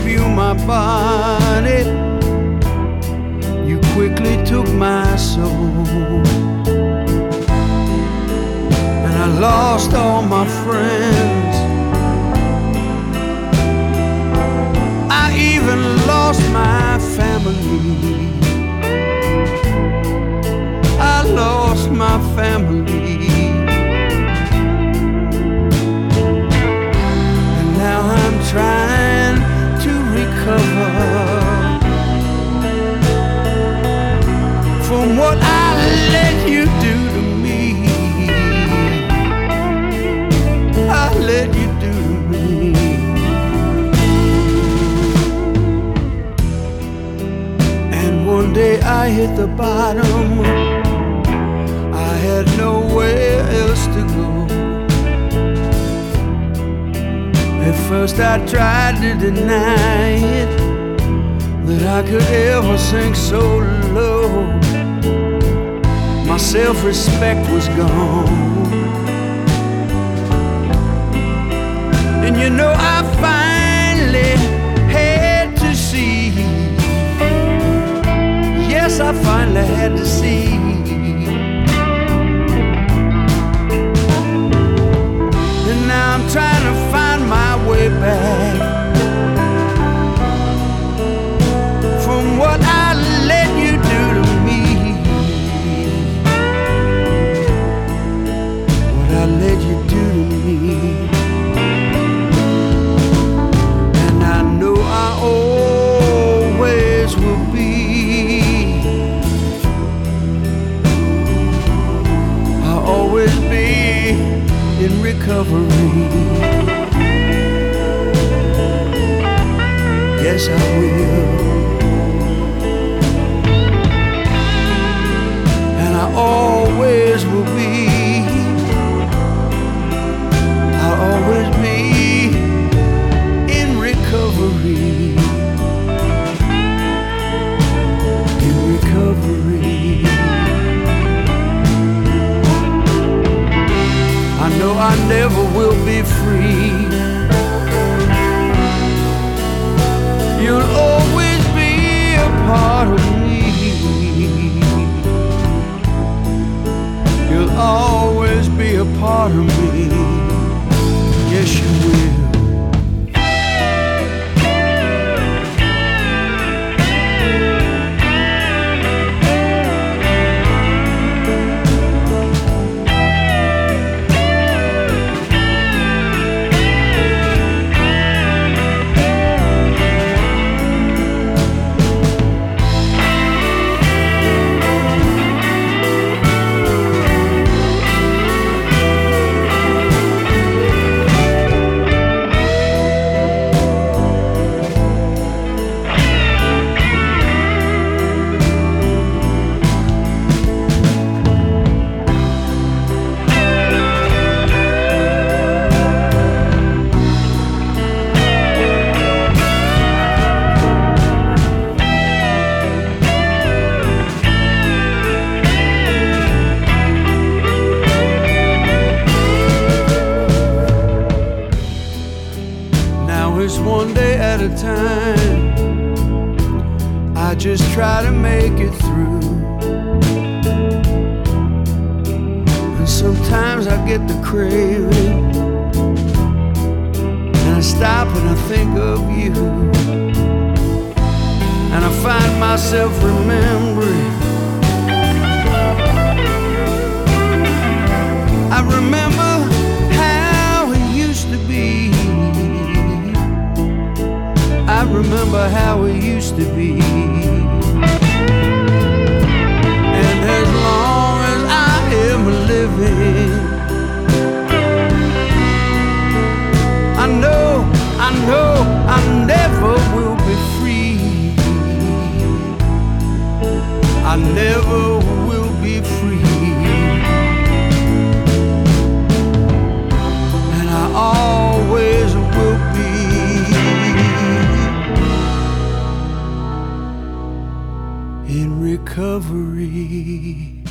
gave you my body, you quickly took my soul. And I lost all my friends, I even lost my family. I lost my family. And now I'm trying to recover from what I let you do to me. I let you do to me. And one day I hit the bottom, I had nowhere else to go. At first I tried to deny it, that I could ever sink so low. My self-respect was gone. And you know I finally had to see. Yes, I finally had to see. And now I'm trying to find my way back from what I let you do to me. What I let you do to me. And I know I always will be. I'll always be in recovery. Yes, I will. And I always will be. I'll always be in recovery. In recovery. I know I never will be free. You'll always be a part of me. You'll always be a part of me. Yes, you will. It's one day at a time. I just try to make it through. And sometimes I get the craving, and I stop and I think of you. And I find myself remembering. I remember how it used to be. I remember how it used to be. And as long as I am living, I know I never will be free. I never will be free. And I always will be in recovery.